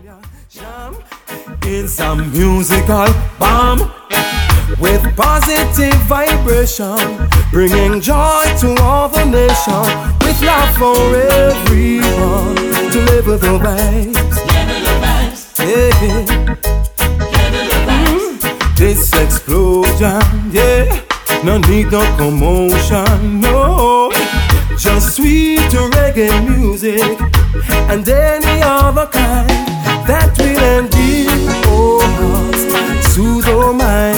In some musical bomb with positive vibration, bringing joy to all the nation, with love for everyone, to live with the vibes. Yeah. This explosion, yeah, no need no commotion, no, just sweet reggae music and any other kind that will endear our hearts, soothe our minds.